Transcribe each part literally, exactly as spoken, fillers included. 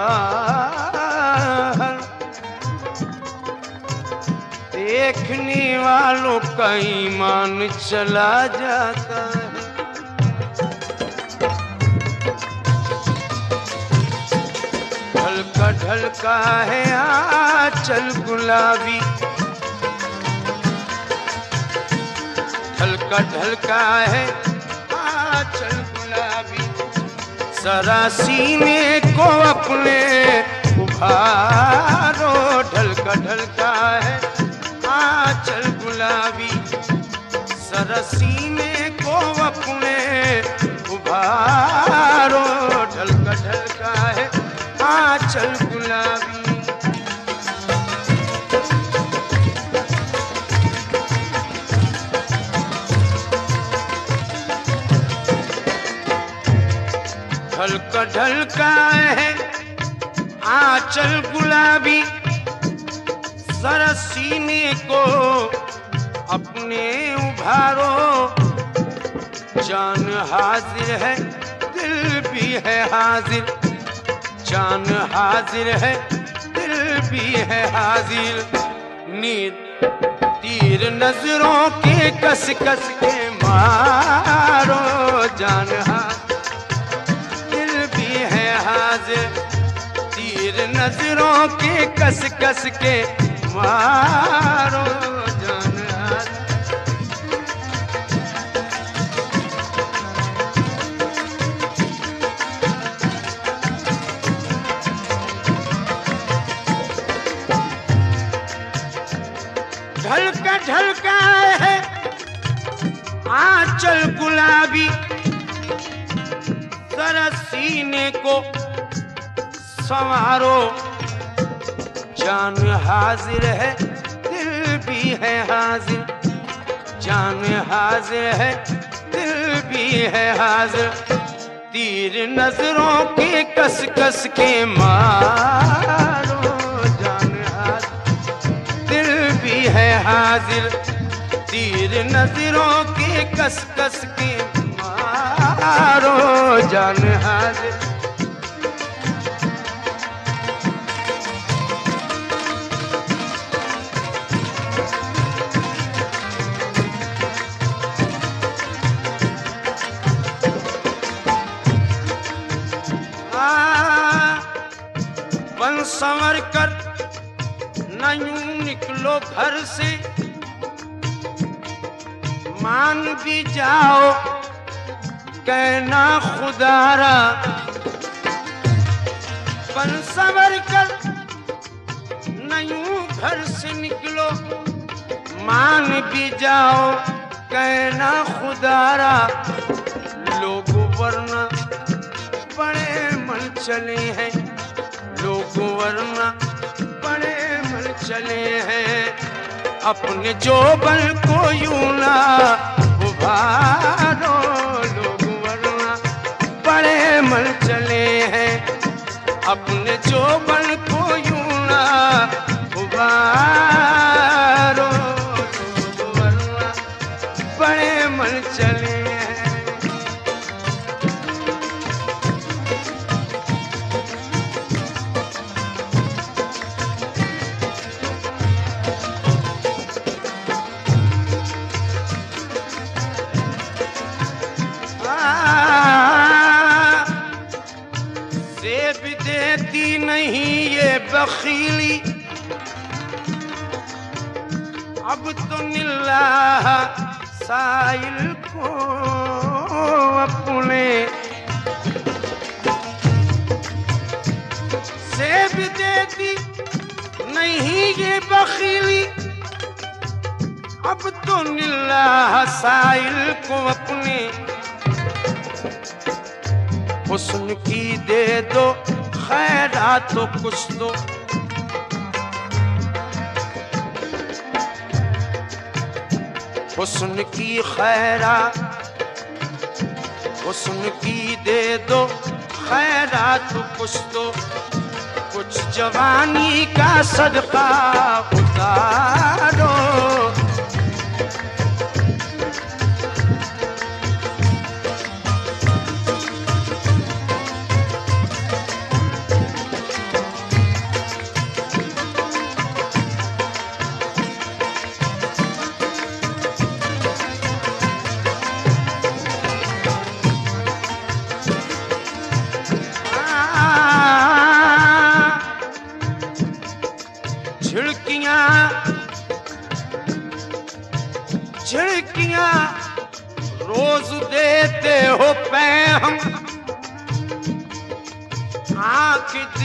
बाहर, देखने वालों का ईमान चला जाता है। ढलका ढलका है आंचल गुलाबी, ढलका ढलका है आंचल गुलाबी, जरा सीने को अपने उभारो। ढलका ढलका है आंचल गुलाबी, जरा सीने को अपने उभारो। ढलका ढलका है आंचल गुलाबी। ढलका ढलका है आंचल गुलाबी, जरा सीने को अपने उभारो। जान हाजिर है दिल भी है हाजिर, जान हाजिर है दिल भी है हाजिर। नींद तीर नजरों के कस कस के मारो। जान हाजिर दिल भी है हाजिर, तीर नजरों के कस कस के मारो। जान हाजिर ढलका ढलका है आंचल गुलाबी, जरा सीने को संवारो। जान हाजिर है दिल भी है हाजिर, जान हाजिर है दिल भी है हाजिर। तीर नजरों के कस कस के मारो। जान हाजिर दिल भी है हाजिर, तीर नजरों के कस कस के मारो। जान हाजिर बन संवर कर न यूं निकलो घर से, मान भी जाओ कहना खुदारा। बन संवर कर न यूं घर से निकलो, मान भी जाओ कहना खुदारा। लोग वरना बड़े मन चले हैं, लोग वरना बड़े मन चले हैं। अपने जोबन को यूं ना उभारो। लोग वरना बड़े मन चले हैं, अपने जोबन को यूं ना उभारो। लोग वरना बड़े मन चले हैं। देती नहीं ये बखीली, अब तो निल्लाह साइल को अपने सेब देती नहीं ये बखीली। अब तो निल्लाह साइल को अपने हुस्न की दे दो खैरात तो कुछ दो। हुस्न की खैरात हुस्न की दे दो खैरात तो कुछ दो। कुछ जवानी का सदका उतारो।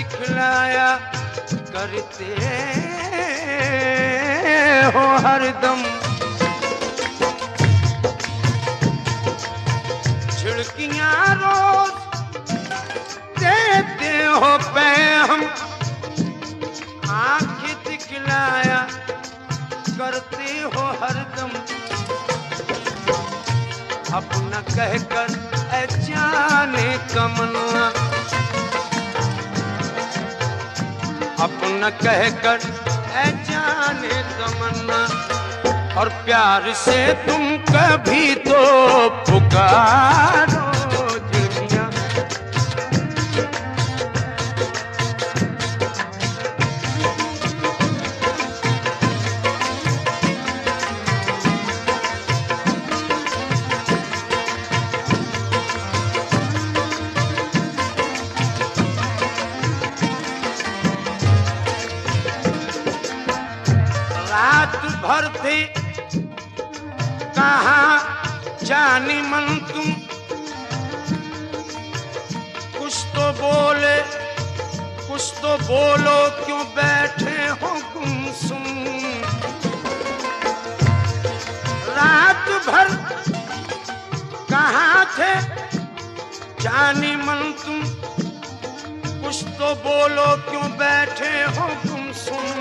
दिखलाया करते हो हरदम। झिड़कियां रोज देते हो पैम, आंखें दिखलाया करते हो हरदम। अपना कहकर ऐ जाने तमन्ना, अपना कहकर ऐ जाने तमन्ना, और प्यार से तुम कभी तो पुकारो झिड़कियां। रात भर थे कहाँ जाने मन तुम, कुछ तो बोले कुछ तो बोलो, क्यों बैठे हो गुमसुम। रात भर कहाँ थे जाने मन तुम, कुछ तो बोलो, क्यों बैठे हो गुमसुम।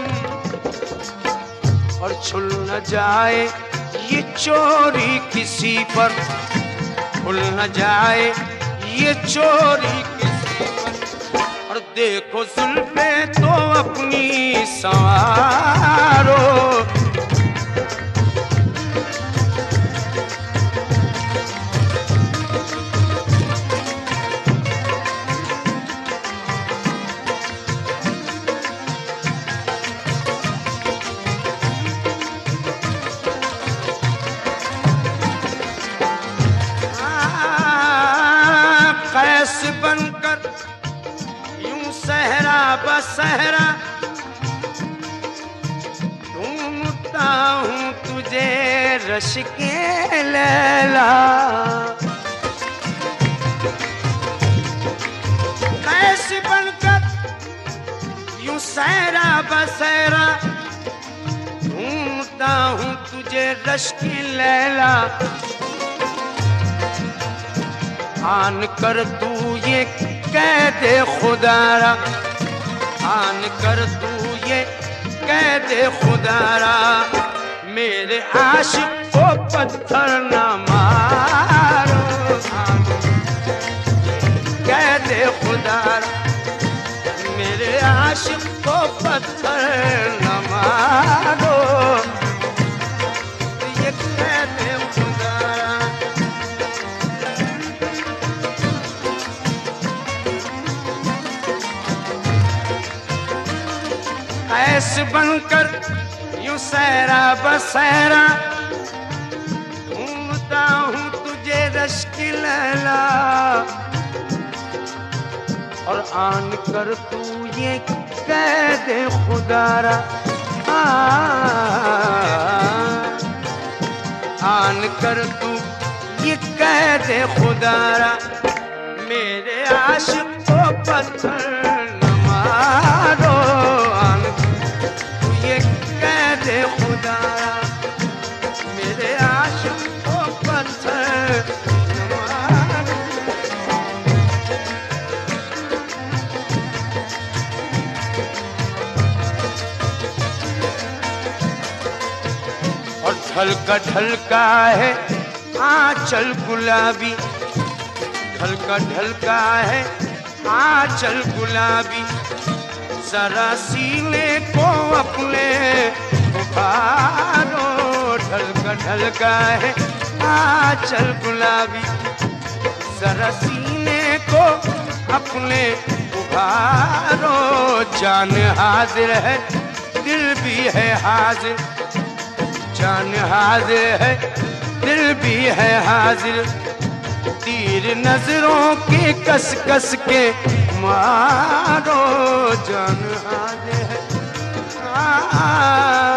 और छुल न जाए ये चोरी किसी पर, भूल न जाए ये चोरी किसी पर। और देखो जुल्फे तो अपनी संवारो, बनकर यूं सहरा बसहरा ढूंढता हूँ तुझे रश के लैला। कैसे बनकर यूं सहरा बसहरा ढूंढता हूँ तुझे रश की लैला। आन कर तू ये कह दे खुदारा, आन कर तू ये कह दे खुदारा, मेरे आशिक को पत्थर न मारो। कह दे खुदारा, मेरे आशिक को पत्थर न मारो, ये कह दे खुदारा। ऐसे बनकर यूं सहरा बसहरा ढूंढता हूँ तुझे रश की लैला। और आन कर तू ये कह दे खुदारा, आन कर तू ये कह दे खुदारा, मेरे आशिक को पत्थर न मारो। कह दे खुदारा, मेरे आशिक को पत्थर न मारो। और ढलका ढलका है आंचल गुलाबी, ढलका ढलका है आंचल गुलाबी, जरा सीने को अपने उभारो। ढलका ढलका है आंचल गुलाबी, जरा सीने को अपने उभारो। जान हाजिर है दिल भी है हाजिर, जान हाजिर है दिल भी है हाजिर, तीर नजरों के कस कस के मारो। जान हाजिर है